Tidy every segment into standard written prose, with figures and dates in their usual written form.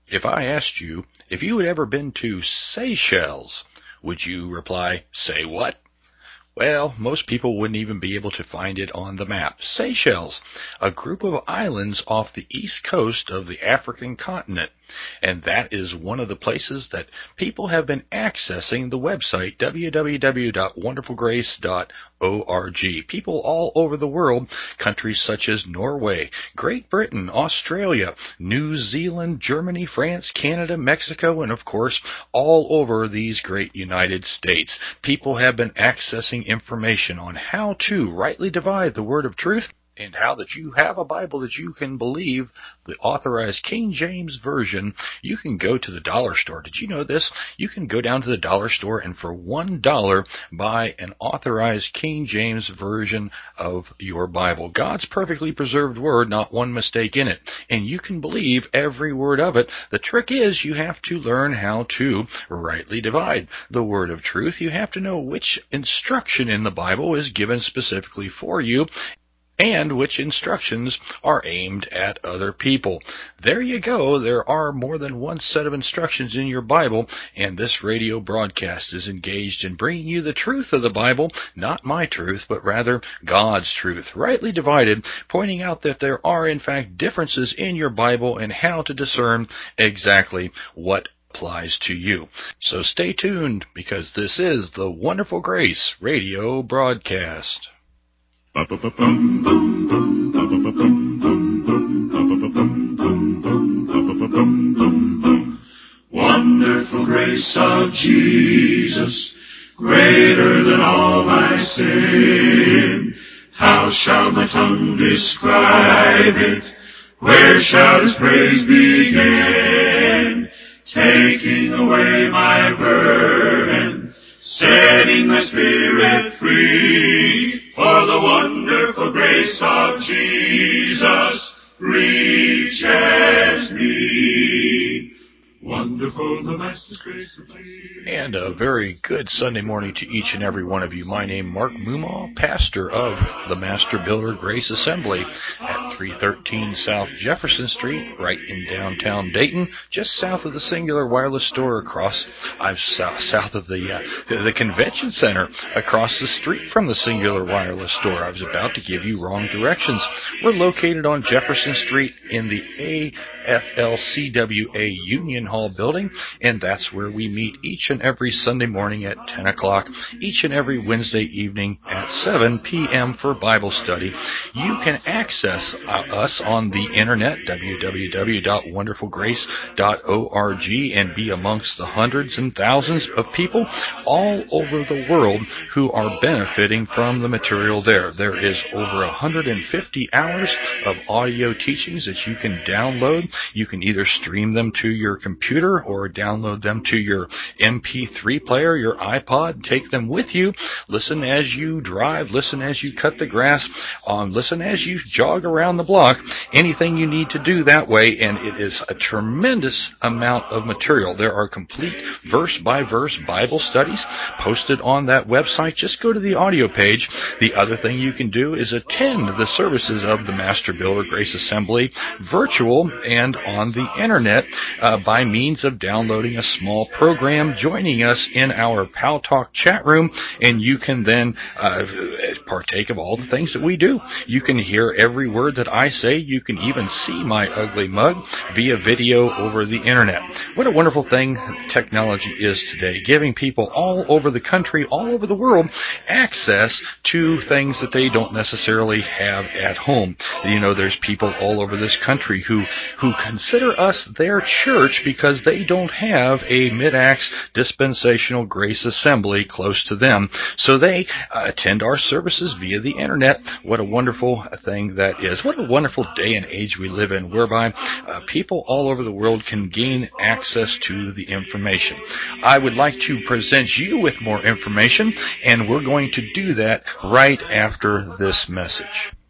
If I asked you if you had ever been to Seychelles, would you reply, "Say what?" Well, most people wouldn't even be able to find it on the map. Seychelles, a group of islands off the east coast of the African continent. And that is one of the places that people have been accessing the website www.wonderfulgrace.org. People all over the world, countries such as Norway, Great Britain, Australia, New Zealand, Germany, France, Canada, Mexico, and of course, all over these great United States. People have been accessing information on how to rightly divide the word of truth and how that you have a Bible that you can believe, the authorized King James Version. You can go to the dollar store. Did you know this? You can go down to the dollar store and for $1 buy an authorized King James Version of your Bible. God's perfectly preserved word, not one mistake in it. And you can believe every word of it. The trick is you have to learn how to rightly divide the word of truth. You have to know which instruction in the Bible is given specifically for you, and which instructions are aimed at other people. There you go. There are more than one set of instructions in your Bible, and this radio broadcast is engaged in bringing you the truth of the Bible, not my truth, but rather God's truth, rightly divided, pointing out that there are, in fact, differences in your Bible and how to discern exactly what applies to you. So stay tuned, because this is the Wonderful Grace radio broadcast. Wonderful grace of Jesus, greater than all my sin. How shall my tongue describe it? Where shall His praise begin? Taking away my burden, setting my spirit free. For the wonderful grace of Jesus reaches me. Wonderful the Master's grace of Jesus. And a very good Sunday morning to each and every one of you. My name is Mark Mumaw, pastor of the Master Builder Grace Assembly at 313 South Jefferson Street, right in downtown Dayton, just south of the Singular Wireless Store, south of the convention center, across the street from the Singular Wireless Store. I was about to give you wrong directions. We're located on Jefferson Street in the AFL-CWA Union Hall building, and that's where we meet each and every Sunday morning at 10 o'clock, each and every Wednesday evening at 7 p.m. for Bible study. You can access us on the internet, www.wonderfulgrace.org, and be amongst the hundreds and thousands of people all over the world who are benefiting from the material there. There is over 150 hours of audio teachings that you can download. You can either stream them to your computer or download them to your MP3 player, your iPod, take them with you. Listen as you drive, listen as you cut the grass, listen as you jog around the block. Anything you need to do that way, and it is a tremendous amount of material. There are complete verse-by-verse Bible studies posted on that website. Just go to the audio page. The other thing you can do is attend the services of the Master Builder Grace Assembly virtual and on the internet by means of downloading a small program, joining us in our Pal Talk chat room, and you can then partake of all the things that we do. You can hear every word that I say. You can even see my ugly mug via video over the internet. What a wonderful thing technology is today, giving people all over the country, all over the world, access to things that they don't necessarily have at home. You know, there's people all over this country who consider us their church because they don't have a Mid-Acts Dispensational Grace Assembly close to them. So they attend our services via the internet. What a wonderful thing that is. What a wonderful day and age we live in, whereby people all over the world can gain access to the information. I would like to present you with more information, and we're going to do that right after this message.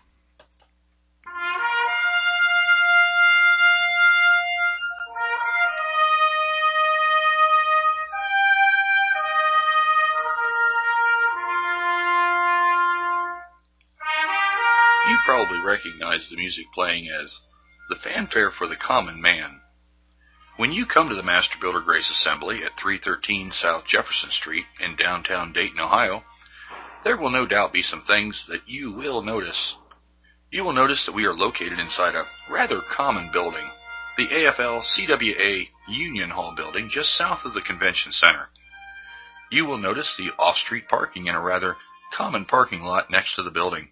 You probably recognize the music playing as the fanfare for the common man. When you come to the Master Builder Grace Assembly at 313 South Jefferson Street in downtown Dayton, Ohio, there will no doubt be some things that you will notice. You will notice that we are located inside a rather common building, the AFL-CWA Union Hall building just south of the Convention Center. You will notice the off-street parking in a rather common parking lot next to the building.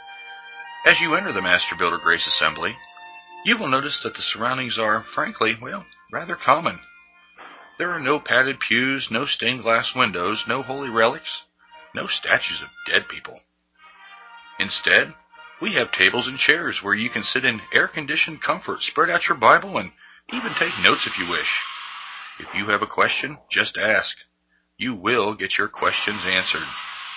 As you enter the Master Builder Grace Assembly, you will notice that the surroundings are, frankly, rather common. There are no padded pews, no stained glass windows, no holy relics, no statues of dead people. Instead, we have tables and chairs where you can sit in air-conditioned comfort, spread out your Bible, and even take notes if you wish. If you have a question, just ask. You will get your questions answered.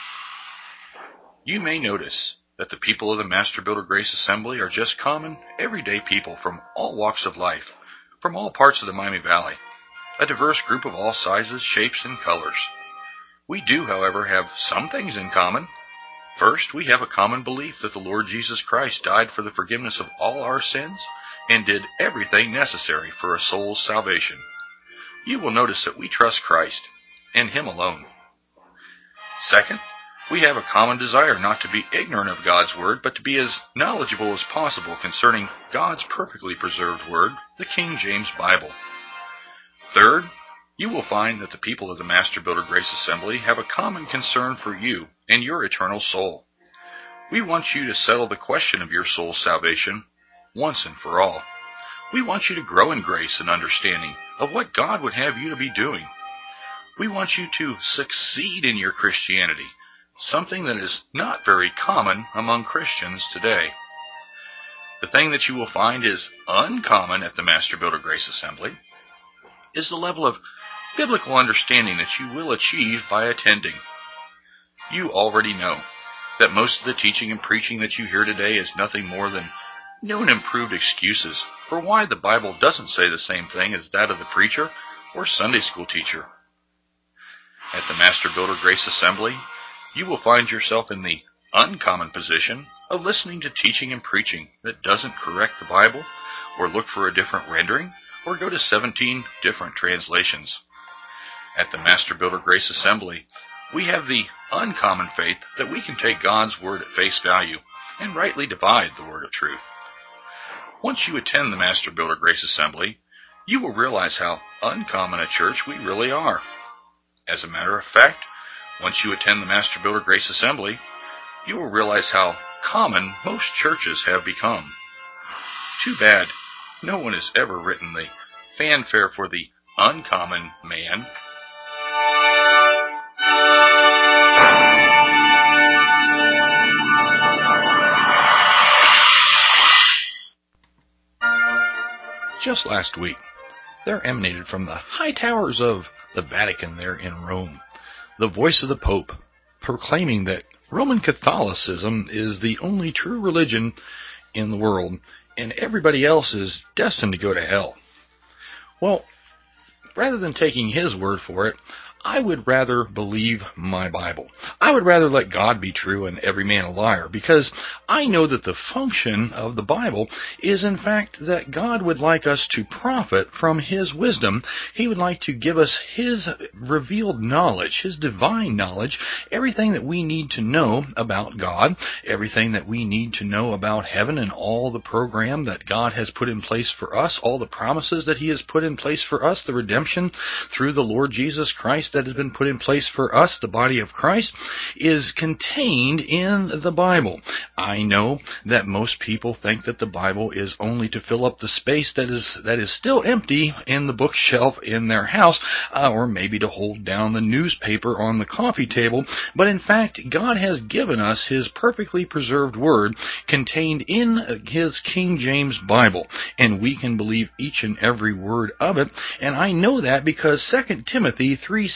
You may notice that the people of the Master Builder Grace Assembly are just common, everyday people from all walks of life, from all parts of the Miami Valley, a diverse group of all sizes, shapes, and colors. We do, however, have some things in common. First, we have a common belief that the Lord Jesus Christ died for the forgiveness of all our sins and did everything necessary for a soul's salvation. You will notice that we trust Christ and Him alone. Second, we have a common desire not to be ignorant of God's Word, but to be as knowledgeable as possible concerning God's perfectly preserved Word, the King James Bible. Third, you will find that the people of the Master Builder Grace Assembly have a common concern for you and your eternal soul. We want you to settle the question of your soul's salvation once and for all. We want you to grow in grace and understanding of what God would have you to be doing. We want you to succeed in your Christianity, something that is not very common among Christians today. The thing that you will find is uncommon at the Master Builder Grace Assembly is the level of biblical understanding that you will achieve by attending. You already know that most of the teaching and preaching that you hear today is nothing more than new and improved excuses for why the Bible doesn't say the same thing as that of the preacher or Sunday school teacher. At the Master Builder Grace Assembly, you will find yourself in the uncommon position of listening to teaching and preaching that doesn't correct the Bible or look for a different rendering or go to 17 different translations. At the Master Builder Grace Assembly, we have the uncommon faith that we can take God's Word at face value and rightly divide the Word of truth. Once you attend the Master Builder Grace Assembly, you will realize how uncommon a church we really are. As a matter of fact, once you attend the Master Builder Grace Assembly, you will realize how common most churches have become. Too bad no one has ever written the fanfare for the uncommon man. Just last week, there emanated from the high towers of the Vatican there in Rome the voice of the Pope proclaiming that Roman Catholicism is the only true religion in the world and everybody else is destined to go to hell. Well, rather than taking his word for it, I would rather believe my Bible. I would rather let God be true and every man a liar, because I know that the function of the Bible is in fact that God would like us to profit from His wisdom. He would like to give us His revealed knowledge, His divine knowledge, everything that we need to know about God, everything that we need to know about heaven and all the program that God has put in place for us, all the promises that He has put in place for us, the redemption through the Lord Jesus Christ that has been put in place for us, the body of Christ, is contained in the Bible. I know that most people think that the Bible is only to fill up the space that is still empty in the bookshelf in their house, or maybe to hold down the newspaper on the coffee table, but in fact, God has given us His perfectly preserved Word contained in His King James Bible, and we can believe each and every word of it, and I know that because 2 Timothy 3:6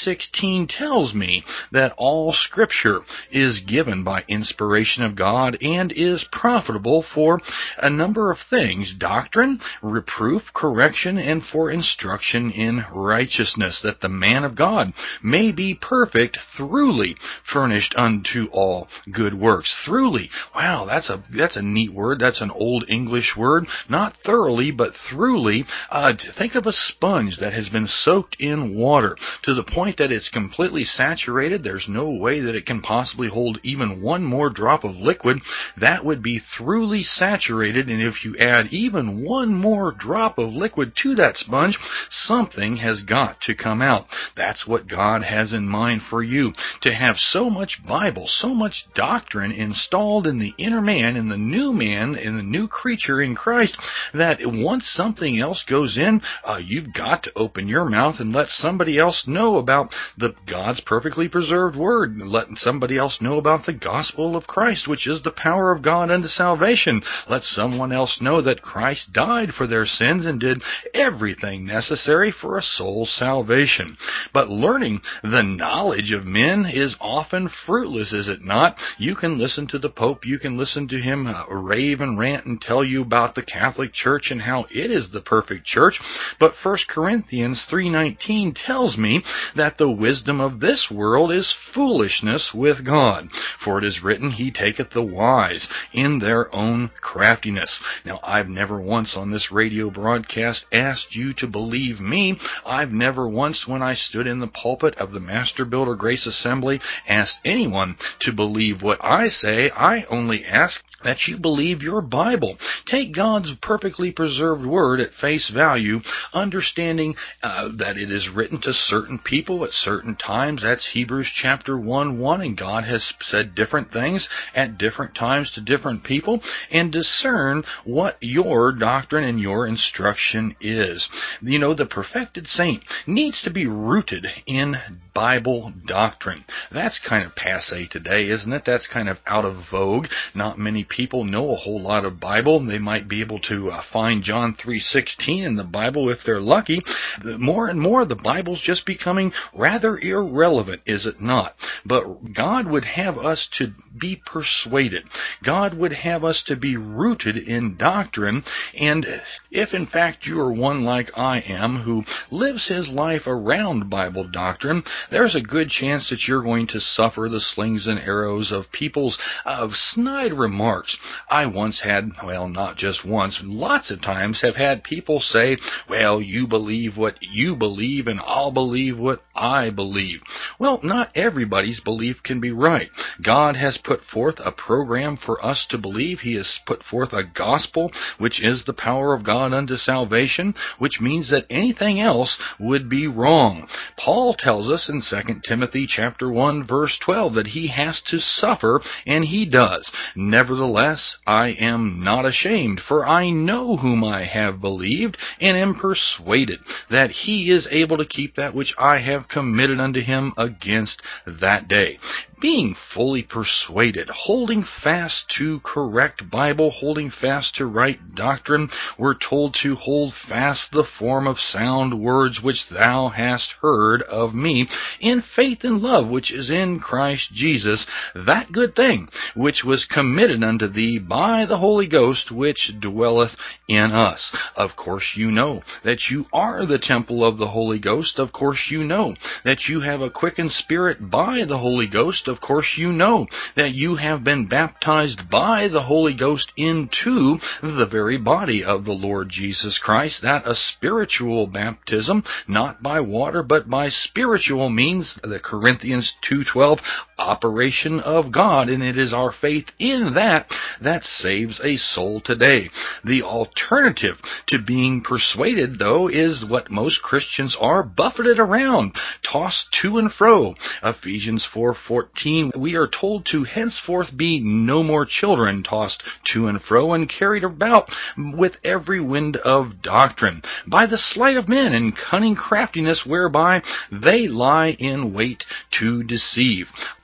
3:16 tells me that all Scripture is given by inspiration of God and is profitable for a number of things: doctrine, reproof, correction, and for instruction in righteousness, that the man of God may be perfect, throughly furnished unto all good works. Throughly. Wow, that's a neat word. That's an old English word. Not thoroughly, but throughly. Think of a sponge that has been soaked in water to the point that it's completely saturated. There's no way that it can possibly hold even one more drop of liquid. That would be throughly saturated, and if you add even one more drop of liquid to that sponge, something has got to come out. That's what God has in mind for you, to have so much Bible, so much doctrine installed in the inner man, in the new man, in the new creature in Christ, that once something else goes in, you've got to open your mouth and let somebody else know about God's perfectly preserved Word. Let somebody else know about the gospel of Christ, which is the power of God unto salvation. Let someone else know that Christ died for their sins and did everything necessary for a soul's salvation. But learning the knowledge of men is often fruitless, is it not? You can listen to the Pope, you can listen to him rave and rant and tell you about the Catholic Church and how it is the perfect church, but 1 Corinthians 3:19 tells me that the wisdom of this world is foolishness with God. For it is written, He taketh the wise in their own craftiness. Now, I've never once on this radio broadcast asked you to believe me. I've never once, when I stood in the pulpit of the Master Builder Grace Assembly, asked anyone to believe what I say. I only ask that you believe your Bible. Take God's perfectly preserved Word at face value, understanding that it is written to certain people at certain times. That's Hebrews chapter 1:1, and God has said different things at different times to different people, and discern what your doctrine and your instruction is. You know, the perfected saint needs to be rooted in Bible doctrine. That's kind of passé today, isn't it? That's kind of out of vogue. Not many people know a whole lot of Bible. They might be able to find John 3:16 in the Bible if they're lucky. More and more, the Bible's just becoming rather irrelevant, is it not? But God would have us to be persuaded. God would have us to be rooted in doctrine, and if in fact you are one like I am who lives his life around Bible doctrine, there's a good chance that you're going to suffer the slings and arrows of people's snide remarks. I once had, well, not just once, lots of times have had people say, well, you believe what you believe and I'll believe what I believe. Well, not everybody's belief can be right. God has put forth a program for us to believe. He has put forth a gospel, which is the power of God unto salvation, which means that anything else would be wrong. Paul tells us in 2 Timothy chapter 1 verse 12 that he has to suffer, and he does. Nevertheless, I am not ashamed, for I know whom I have believed, and am persuaded that he is able to keep that which I have committed unto him against that day. Being fully persuaded, holding fast to correct Bible, holding fast to right doctrine, we're told to hold fast the form of sound words which thou hast heard of me, in faith and love which is in Christ Jesus, that good thing which was committed unto thee by the Holy Ghost which dwelleth in us. Of course you know that you are the temple of the Holy Ghost. Of course you know that you have a quickened spirit by the Holy Ghost. Of course you know that you have been baptized by the Holy Ghost into the very body of the Lord Jesus Christ. That a spiritual baptism, not by water but by spiritual means, the Corinthians 2:12, operation of God, and it is our faith in that saves a soul today. The alternative to being persuaded, though, is what most Christians are: buffeted around, tossed to and fro. Ephesians 4:14, we are told to henceforth be no more children, tossed to and fro and carried about with every wind of doctrine, by the sleight of men and cunning craftiness whereby they lie in wait to deceive.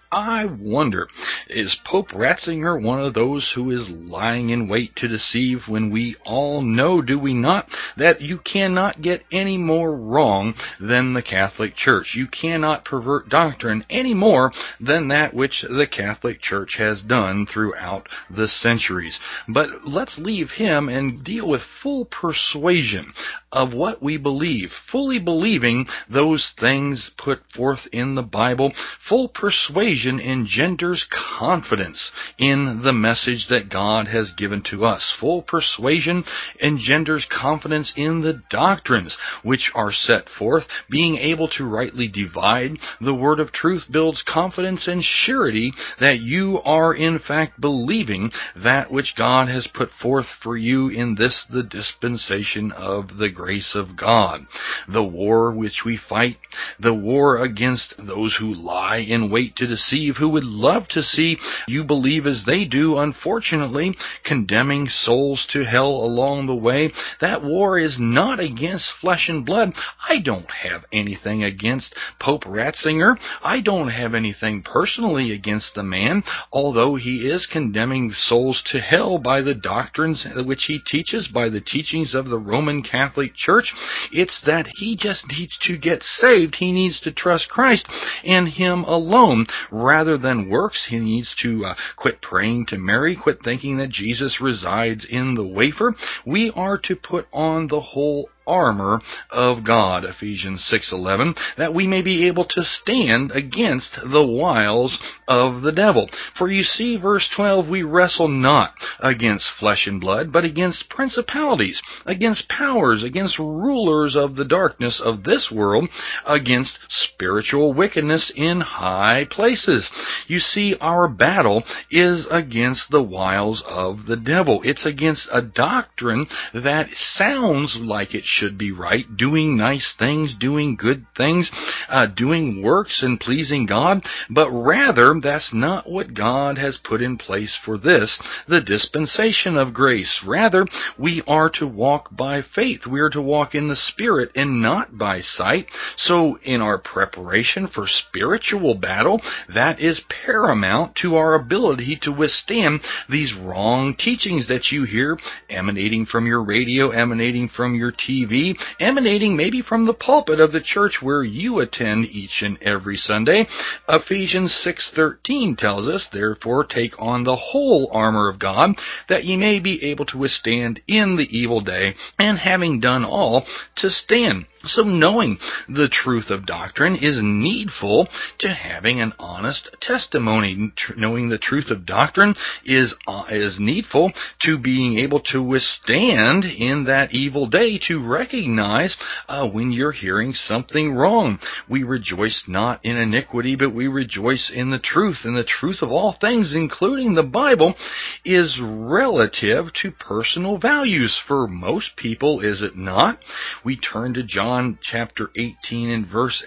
I wonder, is Pope Ratzinger one of those who is lying in wait to deceive when we all know, do we not, that you cannot get any more wrong than the Catholic Church? You cannot pervert doctrine any more than that which the Catholic Church has done throughout the centuries. But let's leave him and deal with full persuasion of what we believe, fully believing those things put forth in the Bible. Full persuasion engenders confidence in the message that God has given to us. Full persuasion engenders confidence in the doctrines which are set forth. Being able to rightly divide the word of truth builds confidence and surety that you are in fact believing that which God has put forth for you in this, the dispensation of the grace of God. The war which we fight, the war against those who lie in wait to deceive, who would love to see you believe as they do, unfortunately, condemning souls to hell along the way. That war is not against flesh and blood. I don't have anything against Pope Ratzinger. I don't have anything personally against the man, although he is condemning souls to hell by the doctrines which he teaches, by the teachings of the Roman Catholic Church. It's that he just needs to get saved. He needs to trust Christ and Him alone rather than works. He needs to quit praying to Mary, quit thinking that Jesus resides in the wafer. We are to put on the whole armor of God, Ephesians 6:11, that we may be able to stand against the wiles of the devil. For you see, verse 12, we wrestle not against flesh and blood, but against principalities, against powers, against rulers of the darkness of this world, against spiritual wickedness in high places. You see, our battle is against the wiles of the devil. It's against a doctrine that sounds like it should be right, doing nice things, doing good things, doing works and pleasing God, but rather that's not what God has put in place for this, the dispensation of grace. Rather, we are to walk by faith. We are to walk in the Spirit and not by sight. So in our preparation for spiritual battle, that is paramount to our ability to withstand these wrong teachings that you hear emanating from your radio, emanating from your TV, emanating maybe from the pulpit of the church where you attend each and every Sunday. Ephesians 6:13 tells us, therefore take on the whole armor of God, that ye may be able to withstand in the evil day, and having done all, to stand. So knowing the truth of doctrine is needful to having an honest testimony. Knowing the truth of doctrine is needful to being able to withstand in that evil day, to recognize when you're hearing something wrong. We rejoice not in iniquity, but we rejoice in the truth. And the truth of all things, including the Bible, is relative to personal values. For most people, is it not? We turn to John chapter 18 and verse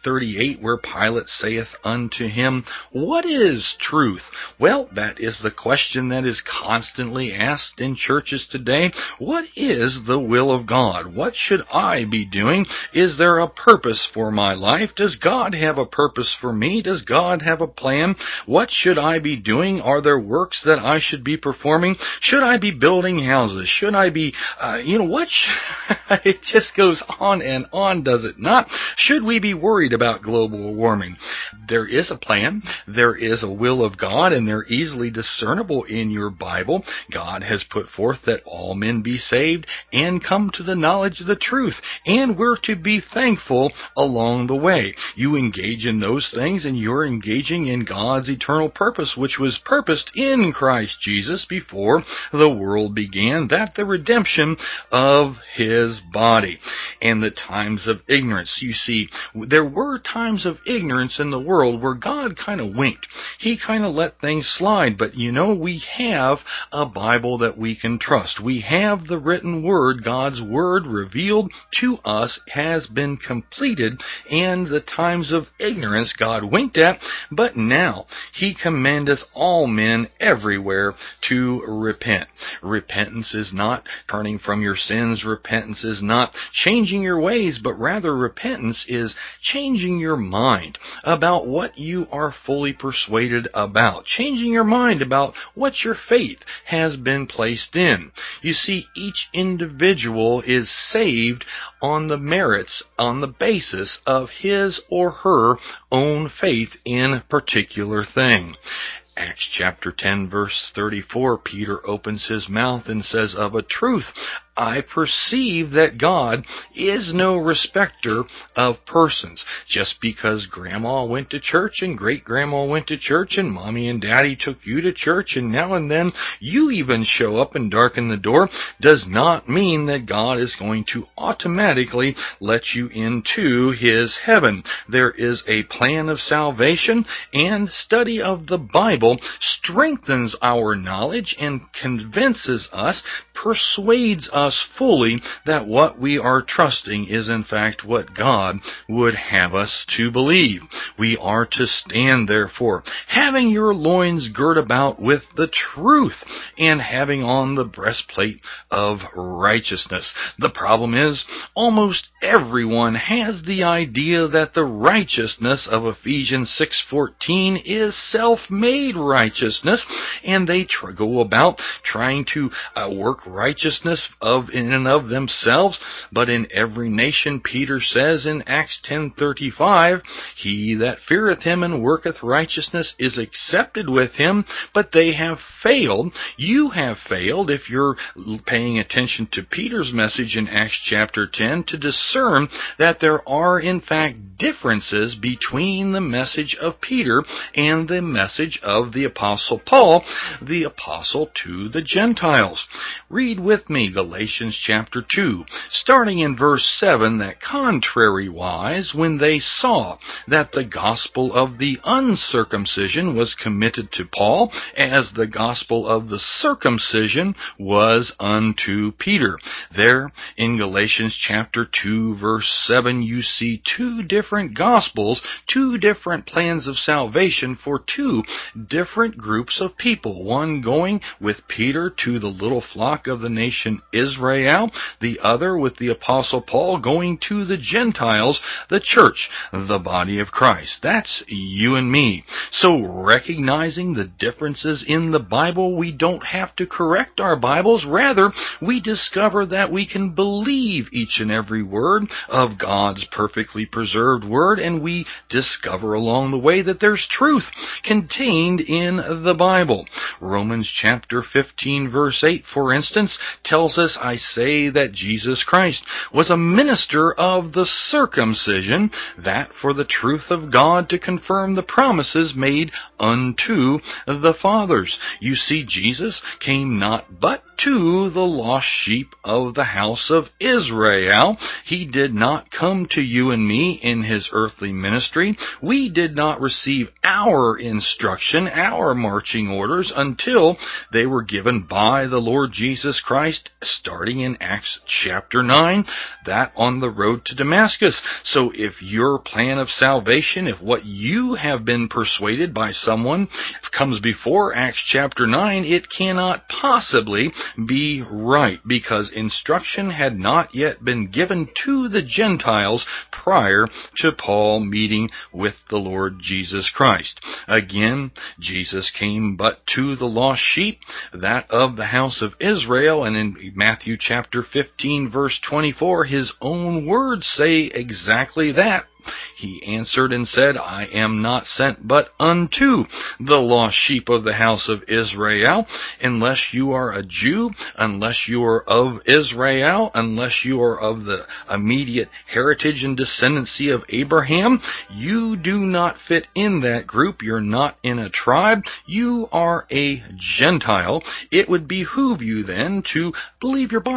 38, where Pilate saith unto him, what is truth? Well, that is the question that is constantly asked in churches today. What is the will of God? What should I be doing? Is there a purpose for my life? Does God have a purpose for me? Does God have a plan? What should I be doing? Are there works that I should be performing? Should I be building houses? Should I be, it just goes on and on, does it not? Should we be worried about global warming? There is a plan, there is a will of God, and they're easily discernible in your Bible. God has put forth that all men be saved and come to the knowledge of the truth, and we're to be thankful along the way. You engage in those things, and you're engaging in God's eternal purpose, which was purposed in Christ Jesus before the world began, that the redemption of His body. And the times of ignorance, you see, there were times of ignorance in the world where God kind of winked. He kind of let things slide, but we have a Bible that we can trust. We have the written Word. God's Word revealed to us has been completed, and the times of ignorance God winked at, but now he commandeth all men everywhere to repent. Repentance is not turning from your sins. Repentance is not changing your ways, but rather repentance is changing your mind about what you are fully persuaded about. Changing your mind about what your faith has been placed in. You see, each individual is saved on the merits, on the basis of his or her own faith in a particular thing. Acts chapter 10 verse 34, Peter opens his mouth and says, "Of a truth, I perceive that God is no respecter of persons." Just because grandma went to church and great-grandma went to church and mommy and daddy took you to church and now and then you even show up and darken the door does not mean that God is going to automatically let you into his heaven. There is a plan of salvation, and study of the Bible strengthens our knowledge and convinces us, persuades us fully that what we are trusting is in fact what God would have us to believe. We are to stand therefore, having your loins girt about with the truth, and having on the breastplate of righteousness. The problem is, almost everyone has the idea that the righteousness of Ephesians 6:14 is self-made righteousness, and they go about trying to work righteousness in and of themselves. But in every nation, Peter says in Acts 10:35, "He that feareth him and worketh righteousness is accepted with him," but they have failed. You have failed, if you're paying attention to Peter's message in Acts chapter 10, to discern that there are in fact differences between the message of Peter and the message of the Apostle Paul, the apostle to the Gentiles. Read with me Galatians chapter 2, starting in verse 7, that contrariwise, when they saw that the gospel of the uncircumcision was committed to Paul, as the gospel of the circumcision was unto Peter. There, in Galatians chapter 2, verse 7, you see two different gospels, two different plans of salvation for two different groups of people. One going with Peter to the little flock of the nation Israel, the other with the Apostle Paul going to the Gentiles, the church, the body of Christ. That's you and me. So recognizing the differences in the Bible, we don't have to correct our Bibles. Rather, we discover that we can believe each and every word of God's perfectly preserved word, and we discover along the way that there's truth contained in the Bible. Romans chapter 15 verse 8, for instance, tells us, "I say that Jesus Christ was a minister of the circumcision, that for the truth of God to confirm the promises made unto the fathers." You see, Jesus came not but to the lost sheep of the house of Israel. He did not come to you and me in his earthly ministry. We did not receive our instruction, our marching orders, until they were given by the Lord Jesus Christ, starting in Acts chapter 9, that on the road to Damascus. So if your plan of salvation, if what you have been persuaded by someone comes before Acts chapter 9, it cannot possibly be right, because instruction had not yet been given to the Gentiles prior to Paul meeting with the Lord Jesus Christ. Again, Jesus came but to the lost sheep, that of the house of Israel, and in Matthew chapter 15 verse 24, his own words say exactly that. He answered and said, "I am not sent but unto the lost sheep of the house of Israel." Unless you are a Jew, unless you are of Israel, unless you are of the immediate heritage and descendancy of Abraham, you do not fit in that group. You're not in a tribe. You are a Gentile. It would behoove you then to believe your Bible.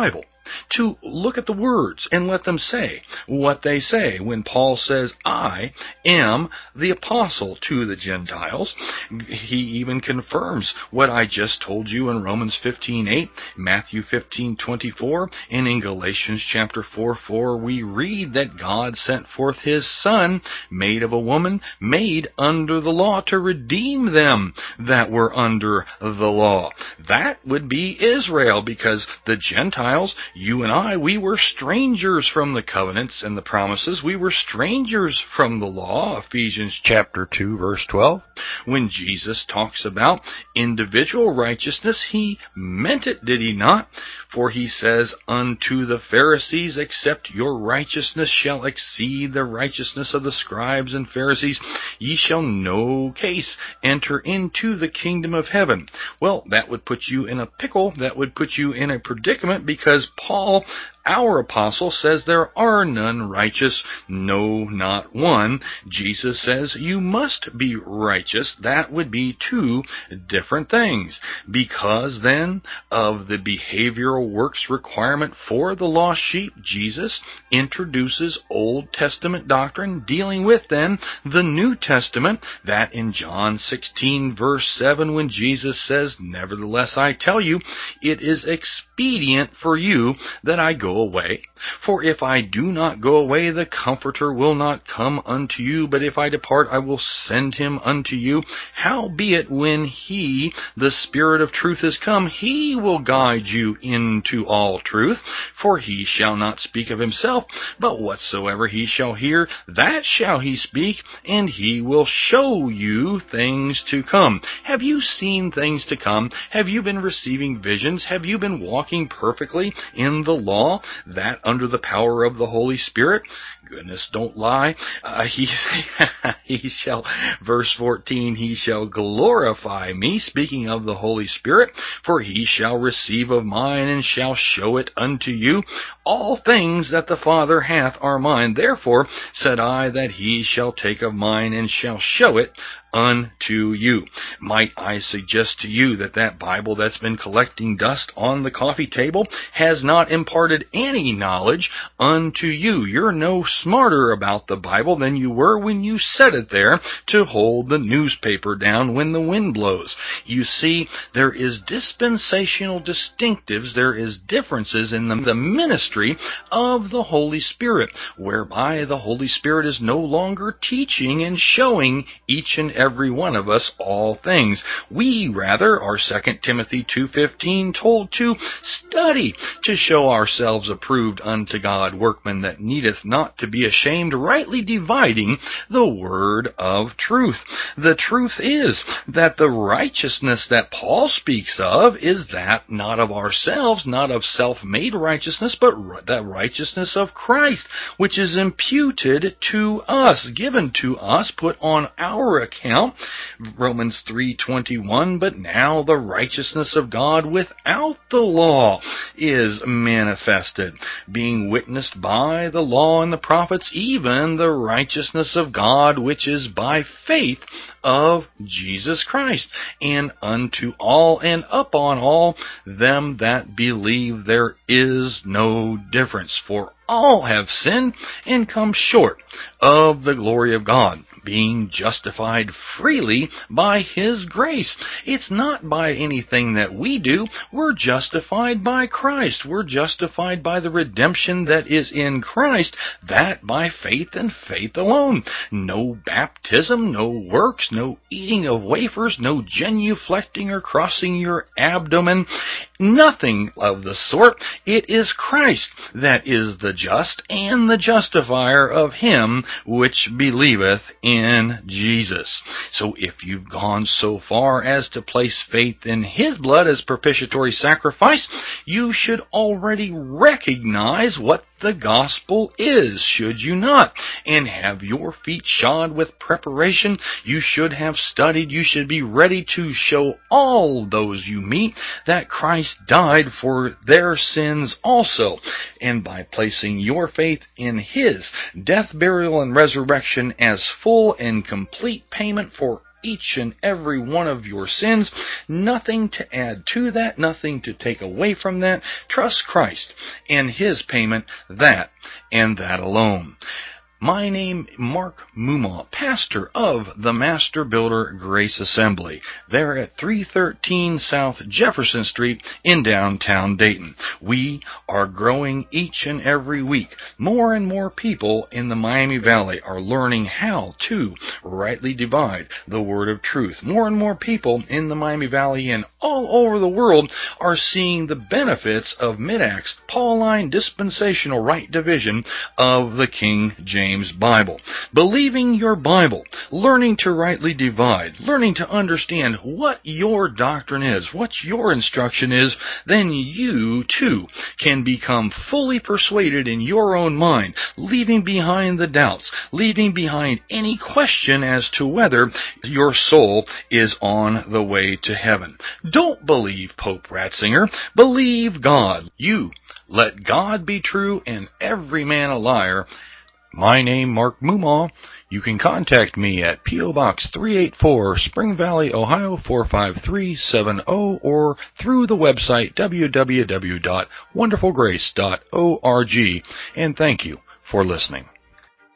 to look at the words and let them say what they say. When Paul says, I am the apostle to the Gentiles, he even confirms what I just told you in Romans 15:8, Matthew 15:24, and in Galatians chapter 4:4 we read that God sent forth his Son, made of a woman, made under the law, to redeem them that were under the law. That would be Israel, because the Gentiles, you and I, we were strangers from the covenants and the promises. We were strangers from the law. Ephesians chapter 2 verse 12. When Jesus talks about individual righteousness, he meant it, did he not? For he says, unto the Pharisees, except your righteousness shall exceed the righteousness of the scribes and Pharisees, ye shall no case enter into the kingdom of heaven. Well, that would put you in a pickle. That would put you in a predicament, because Paul, our apostle, says there are none righteous, no, not one. Jesus says you must be righteous. That would be two different things. Because then of the behavioral works requirement for the lost sheep, Jesus introduces Old Testament doctrine dealing with then the New Testament. That in John 16 verse 7, when Jesus says, nevertheless I tell you, it is expedient for you that I go away. For if I do not go away, the Comforter will not come unto you, but if I depart, I will send him unto you. Howbeit, when he, the Spirit of truth, is come, he will guide you into all truth. For he shall not speak of himself, but whatsoever he shall hear, that shall he speak, and he will show you things to come. Have you seen things to come? Have you been receiving visions? Have you been walking perfectly in the law? That under the power of the Holy Spirit? Goodness, don't lie. He shall, verse 14, he shall glorify me, speaking of the Holy Spirit, for he shall receive of mine and shall show it unto you. All things that the Father hath are mine. Therefore said I that he shall take of mine and shall show it unto you. Might I suggest to you that that Bible that's been collecting dust on the coffee table has not imparted any knowledge unto you. You're no smarter about the Bible than you were when you set it there to hold the newspaper down when the wind blows. You see, there is dispensational distinctives, there is differences in the ministry of the Holy Spirit, whereby the Holy Spirit is no longer teaching and showing each and every one of us all things. We rather are 2 Timothy 2:15 told to study to show ourselves approved unto God, workmen that needeth not to be ashamed, rightly dividing the word of truth. The truth is that the righteousness that Paul speaks of is that not of ourselves, not of self-made righteousness, but that righteousness of Christ, which is imputed to us, given to us, put on our account. Romans 3:21, but now the righteousness of God without the law is manifested, being witnessed by the law and the prophets, even the righteousness of God which is by faith of Jesus Christ, and unto all and upon all them that believe there is no difference. For all have sinned and come short of the glory of God, being justified freely by His grace. It's not by anything that we do. We're justified by Christ. We're justified by the redemption that is in Christ, that by faith and faith alone. No baptism, no works, no eating of wafers, no genuflecting or crossing your abdomen, nothing of the sort. It is Christ that is the just and the justifier of him which believeth in Jesus. So if you've gone so far as to place faith in His blood as propitiatory sacrifice, you should already recognize what the gospel is, should you not? And have your feet shod with preparation. You should have studied. You should be ready to show all those you meet that Christ died for their sins also. And by placing your faith in His death, burial, and resurrection as full and complete payment for each and every one of your sins. Nothing to add to that, nothing to take away from that. Trust Christ and His payment, that and that alone. My name, Mark Mumma, pastor of the Master Builder Grace Assembly, there at 313 South Jefferson Street in downtown Dayton. We are growing each and every week. More and more people in the Miami Valley are learning how to rightly divide the word of truth. More and more people in the Miami Valley and all over the world are seeing the benefits of Mid-Acts Pauline dispensational right division of the King James Bible. Believing your Bible, learning to rightly divide, learning to understand what your doctrine is, what your instruction is, then you too can become fully persuaded in your own mind, leaving behind the doubts, leaving behind any question as to whether your soul is on the way to heaven. Don't believe Pope Ratzinger, believe God. You let God be true and every man a liar. My name, Mark Mumma. You can contact me at P.O. Box 384, Spring Valley, Ohio 45370, or through the website www.wonderfulgrace.org. And thank you for listening.